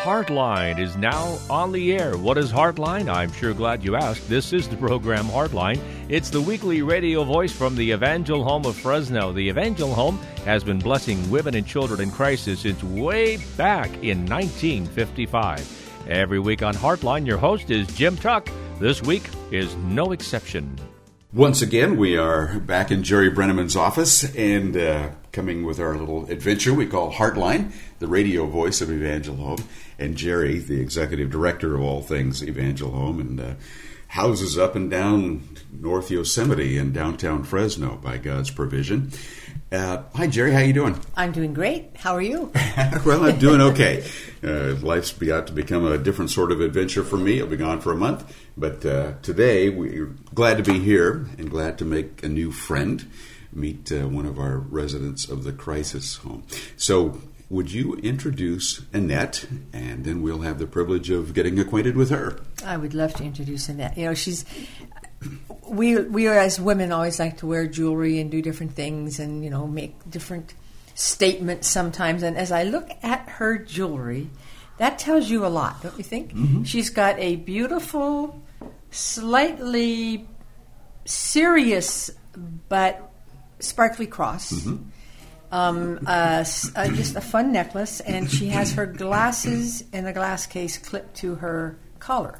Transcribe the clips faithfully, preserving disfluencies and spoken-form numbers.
Heartline is now on the air. What is Heartline? I'm sure glad you asked. This is the program Heartline. It's the weekly radio voice from the Evangel Home of Fresno. The Evangel Home has been blessing women and children in crisis since way back in nineteen fifty-five. Every week on Heartline, your host is Jim Tuck. This week is no exception. Once again, we are back in Jerry Brenneman's office and uh, coming with our little adventure we call Heartline, the radio voice of Evangel Home, and Jerry, the executive director of all things Evangel Home, and uh, houses up and down North Yosemite and downtown Fresno by God's provision. Uh, hi, Jerry. How you doing? I'm doing great. How are you? Well, I'm doing okay. Uh, life's about to become a different sort of adventure for me. I'll be gone for a month. But uh, today, we're glad to be here and glad to make a new friend, meet uh, one of our residents of the crisis home. So would you introduce Annette, and then we'll have the privilege of getting acquainted with her. I would love to introduce Annette. You know, she's... We we as women always like to wear jewelry and do different things and, you know, make different statements sometimes. And as I look at her jewelry, that tells you a lot, don't you think? Mm-hmm. She's got a beautiful, slightly serious but sparkly cross. Mm-hmm. Um, uh, uh, just a fun necklace, and she has her glasses in a glass case clipped to her collar.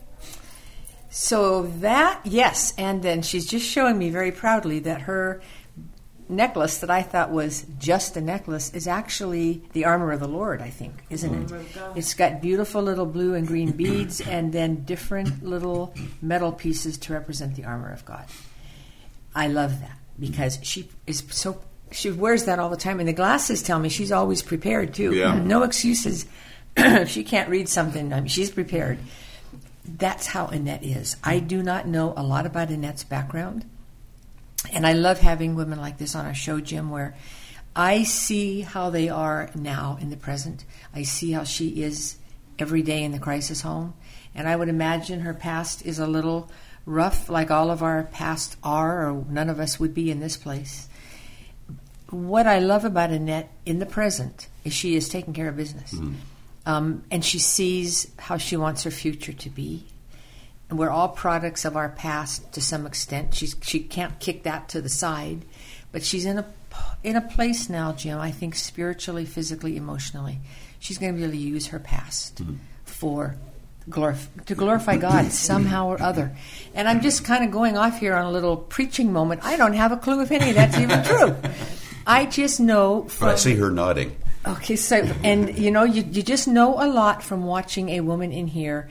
So that, yes, and then she's just showing me very proudly that her necklace that I thought was just a necklace is actually the armor of the Lord, I think, isn't it? It's got beautiful little blue and green beads and then different little metal pieces to represent the armor of God. I love that because she is so, she wears that all the time. And the glasses tell me she's always prepared, too. Yeah. No excuses. If she can't read something, I mean, she's prepared. That's how Annette is. I do not know a lot about Annette's background. And I love having women like this on our show, Jim, where I see how they are now in the present. I see how she is every day in the crisis home. And I would imagine her past is a little rough, like all of our past are, or none of us would be in this place. What I love about Annette in the present is she is taking care of business. Mm-hmm. Um, and she sees how she wants her future to be. And we're all products of our past to some extent. She's, she can't kick that to the side. But she's in a, in a place now, Jim, I think spiritually, physically, emotionally. She's going to be able to use her past mm-hmm. for glorif- to glorify God somehow or other. And I'm just kind of going off here on a little preaching moment. I don't have a clue if any of that's even true. I just know from... I see her nodding. Okay, so, and you know, you, you just know a lot from watching a woman in here.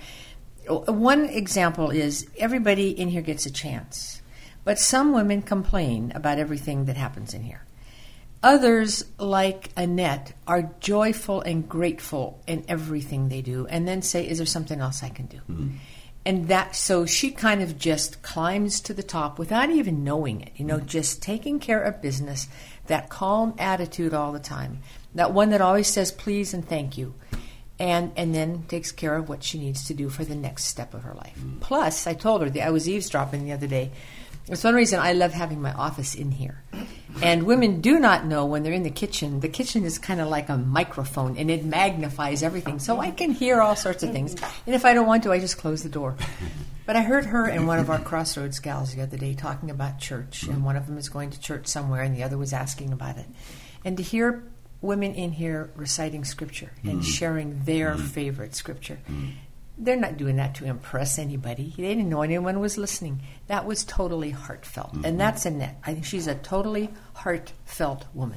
One example is everybody in here gets a chance, but some women complain about everything that happens in here. Others, like Annette, are joyful and grateful in everything they do, and then say, is there something else I can do? Mm-hmm. And that, so she kind of just climbs to the top without even knowing it, you know, mm-hmm. just taking care of business, that calm attitude all the time. That one that always says please and thank you, and and then takes care of what she needs to do for the next step of her life. Mm. Plus, I told her, that I was eavesdropping the other day. It's one reason I love having my office in here. And women do not know when they're in the kitchen. The kitchen is kind of like a microphone, and it magnifies everything. So I can hear all sorts of things. And if I don't want to, I just close the door. But I heard her and one of our Crossroads gals the other day talking about church. And one of them is going to church somewhere, and the other was asking about it. And to hear women in here reciting scripture and mm-hmm. sharing their mm-hmm. favorite scripture. Mm-hmm. They're not doing that to impress anybody. They didn't know anyone was listening. That was totally heartfelt. Mm-hmm. And that's Annette. I think she's a totally heartfelt woman.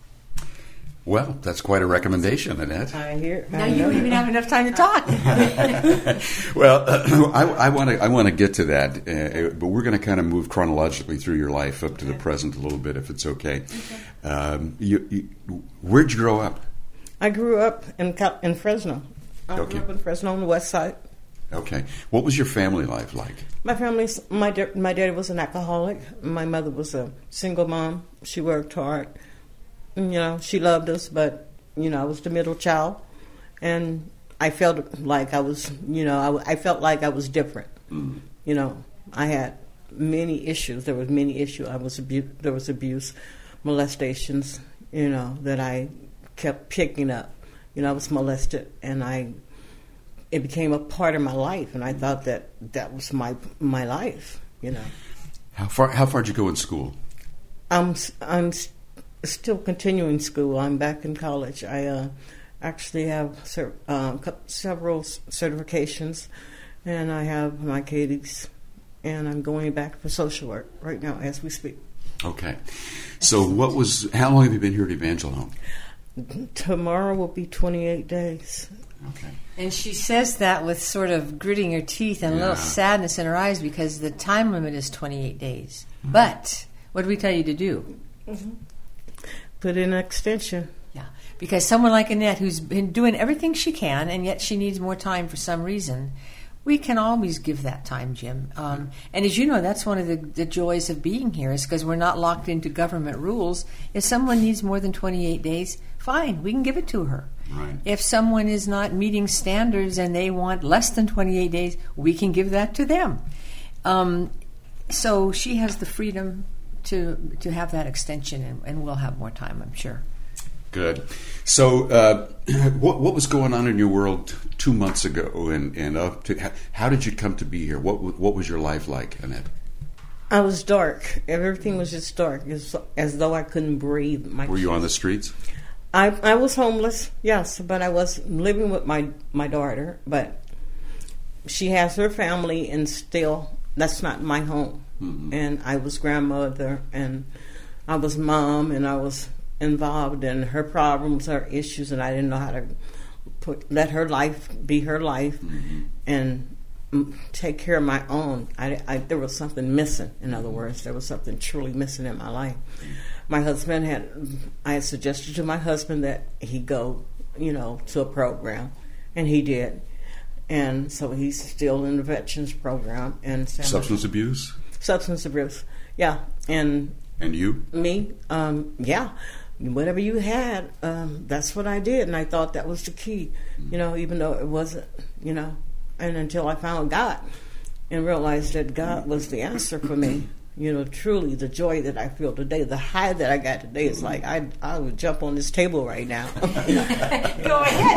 Well, that's quite a recommendation, Annette. I hear. I now you don't even have enough time to talk. Well, uh, I want to I want to get to that, uh, but we're going to kind of move chronologically through your life up to the present a little bit, if it's okay. okay. Um, you, you, where'd you grow up? I grew up in in Fresno. I okay. grew up in Fresno on the west side. Okay. What was your family life like? My family's my da- my daddy was an alcoholic. My mother was a single mom. She worked hard. You know, she loved us, but, you know, I was the middle child. And I felt like I was, you know, I, I felt like I was different. Mm. You know, I had many issues. There was many issues. I was abu- There was abuse, molestations, you know, that I kept picking up. You know, I was molested, and I it became a part of my life, and I thought that that was my my life. You know. How far how far did you go in school? I'm I'm still continuing school. I'm back in college. I uh, actually have cer- uh, several certifications, and I have my K Ds, and I'm going back for social work right now as we speak. Okay. So what was, how long have you been here at Evangel Home? Tomorrow will be twenty-eight days. Okay. And she says that with sort of gritting her teeth and a Yeah. little sadness in her eyes because the time limit is twenty-eight days. Mm-hmm. But what do we tell you to do? Mm-hmm. Put in an extension. Yeah, because someone like Annette, who's been doing everything she can, and yet she needs more time for some reason, we can always give that time, Jim. Um, and as you know, that's one of the, the joys of being here, is because we're not locked into government rules. If someone needs more than twenty-eight days, fine, we can give it to her. Right. If someone is not meeting standards and they want less than twenty-eight days, we can give that to them. Um, so she has the freedom to to have that extension, and, and we'll have more time, I'm sure. Good. So, uh, what what was going on in your world two months ago, and and up to how did you come to be here? What what was your life like, Annette? I was dark. Everything was just dark, as, as though I couldn't breathe. My Were you on the streets? I I was homeless, yes, but I was living with my my daughter. But she has her family, and still, that's not my home. Mm-hmm. And I was grandmother, and I was mom, and I was involved in her problems, her issues, and I didn't know how to put let her life be her life, mm-hmm. and take care of my own. I, I, there was something missing. In other words, there was something truly missing in my life. My husband had, I had suggested to my husband that he go, you know, to a program, and he did. And so he's still in the veterans program. And substance abuse? Substance abuse, yeah. And and you? Me, um, yeah. Whatever you had, um, that's what I did. And I thought that was the key, you know, even though it wasn't, you know. And until I found God and realized that God was the answer for me. You know, truly, the joy that I feel today, the high that I got today is like, I I would jump on this table right now. Go ahead.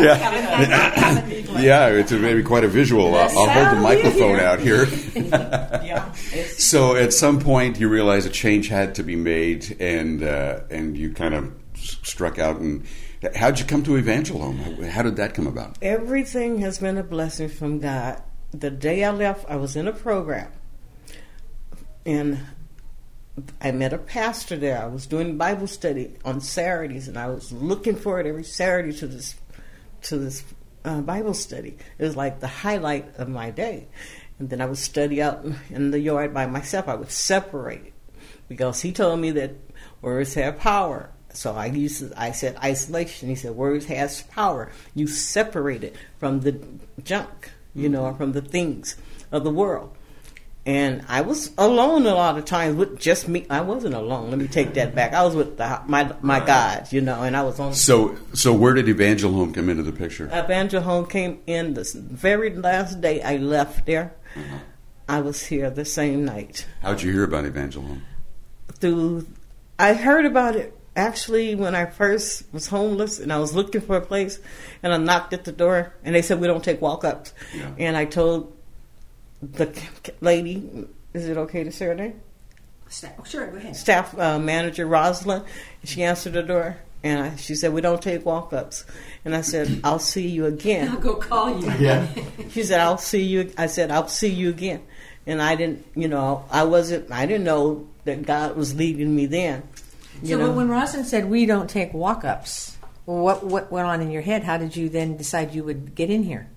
Yeah, yeah, it's a, maybe quite a visual. I'll, I'll hold the microphone out here. Yeah. So at some point you realized a change had to be made, and uh, and you kind of struck out. And how'd you come to Evangel Home? How did that come about? Everything has been a blessing from God. The day I left, I was in a program. And I met a pastor there. I was doing Bible study on Saturdays, and I was looking forward every Saturday to this to this uh, Bible study. It was like the highlight of my day. And then I would study out in the yard by myself. I would separate because he told me that words have power. So I used to, I said isolation. He said words has power. You separate it from the junk, you know, or from the things of the world. And I was alone a lot of times with just me. I wasn't alone. Let me take that back. I was with the, my my God, you know, and I was on. So, so where did Evangel Home come into the picture? Evangel Home came in the very last day I left there. Uh-huh. I was here the same night. How'd you hear about Evangel Home? Through, I heard about it actually when I first was homeless and I was looking for a place, and I knocked at the door, and they said we don't take walk-ups, yeah. And I told the lady, is it okay to say her name? Staff, sure, go ahead. Staff uh, manager Rosalind. She answered the door, and I, she said, "We don't take walk-ups." And I said, "I'll see you again." I'll go call you. Yeah. She said, "I'll see you." I said, "I'll see you again." And I didn't, you know, I wasn't. I didn't know that God was leading me then. You so know? when Rosalind said we don't take walk-ups, what what went on in your head? How did you then decide you would get in here?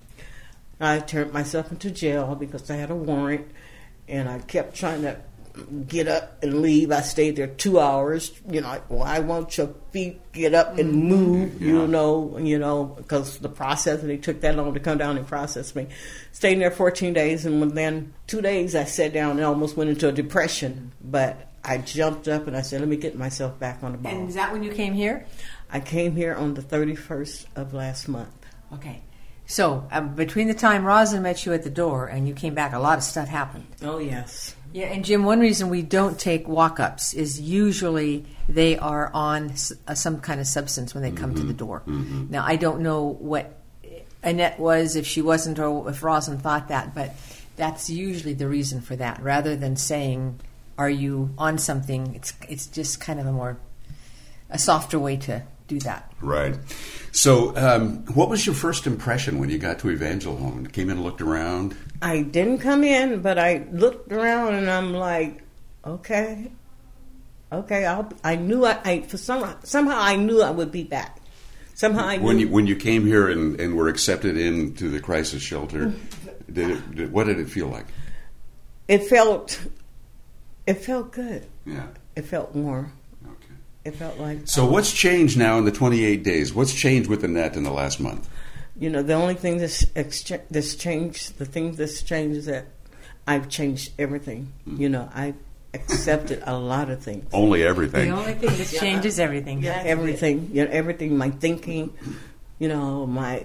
I turned myself into jail because I had a warrant, and I kept trying to get up and leave. I stayed there two hours. You know, like, well, I want your feet get up and move. Yeah. You know, you know, because the process, and they took that long to come down and process me. Stayed there fourteen days, and within two days, I sat down and almost went into a depression. But I jumped up and I said, "Let me get myself back on the ball." And is that when you came here? I came here on the thirty-first of last month. Okay. So, uh, between the time Rosalind met you at the door and you came back, a lot of stuff happened. Oh, yes. Yeah, and Jim, one reason we don't take walk-ups is usually they are on s- uh, some kind of substance when they come Mm-hmm. to the door. Mm-hmm. Now, I don't know what Annette was, if she wasn't, or if Rosin thought that, but that's usually the reason for that. Rather than saying, "Are you on something?" It's it's just kind of a more a softer way to do that. Right. So, um, what was your first impression when you got to Evangel Home? Came in and looked around? I didn't come in, but I looked around and I'm like, okay, okay. I'll, I knew I, I for some somehow I knew I would be back. Somehow I knew. When you when you came here and, and were accepted into the crisis shelter, did it? Did, what did it feel like? It felt, it felt good. Yeah. It felt warm. Okay. It felt like. So what's changed now in the twenty-eight days? What's changed with Annette in the last month? You know, the only thing that's, excha- that's changed, the thing that's changed is that I've changed everything. Mm-hmm. You know, I've accepted a lot of things. Only everything. The only thing that changes everything. Yeah, everything. You know, everything. My thinking. You know, my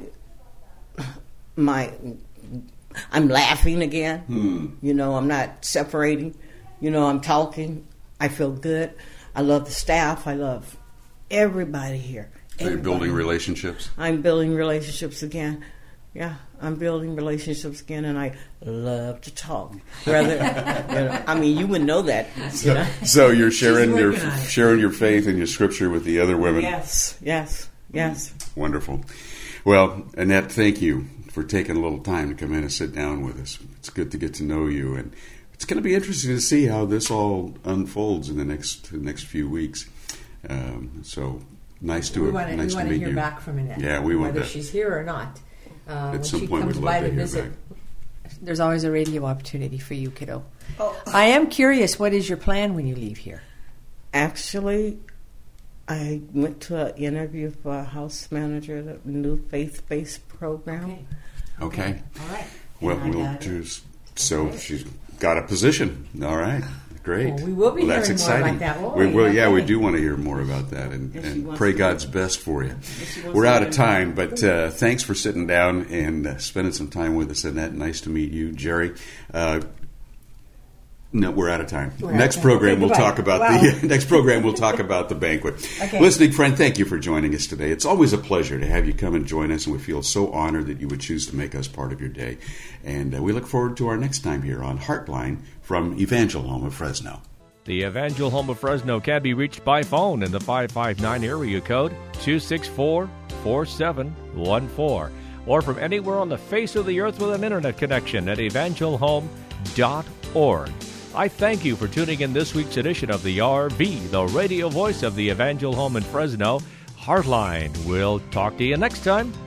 my. I'm laughing again. Hmm. You know, I'm not separating. You know, I'm talking. I feel good. I love the staff. I love everybody here. So you're building relationships? I'm building relationships again. Yeah, I'm building relationships again, and I love to talk. Rather, you know, I mean, you would know that. You So, know? so you're sharing your working on it. sharing your faith and your scripture with the other women. Yes, yes, yes. Wonderful. Well, Annette, thank you for taking a little time to come in and sit down with us. It's good to get to know you, and it's going to be interesting to see how this all unfolds in the next the next few weeks. Um, so. Nice to we want to, nice we to want to meet hear you. back from Annette. Yeah, we want whether that. she's here or not. Uh, when At some she point, comes we'd by love to hear visit, back. There's always a radio opportunity for you, kiddo. Oh. I am curious. What is your plan when you leave here? Actually, I went to an interview for a house manager at a new faith-based program. Okay. All right. Well, And I we'll got it. just so she's got a position. All right. Great. Well, we will be well, that's hearing more exciting. about that, won't we we? will. Yeah, we Okay. do want to hear more about that, and, Yes, she and wants pray to- God's best for you. she wants We're to out be of in- time, but uh, thanks for sitting down and uh, spending some time with us, Annette. Nice to meet you, Jerry. Uh, no, we're out of time. We're out next of time. program, Okay, we'll goodbye. talk about Wow. the next program. We'll talk about the banquet. Okay. Listening friend, thank you for joining us today. It's always a pleasure to have you come and join us, and we feel so honored that you would choose to make us part of your day. And uh, we look forward to our next time here on Heartline from Evangel Home of Fresno. The Evangel Home of Fresno can be reached by phone in the five five nine area code two six four, four seven one four, or from anywhere on the face of the earth with an internet connection at evangel home dot org. I thank you for tuning in this week's edition of the R V, the radio voice of the Evangel Home in Fresno. Heartline. We'll talk to you next time.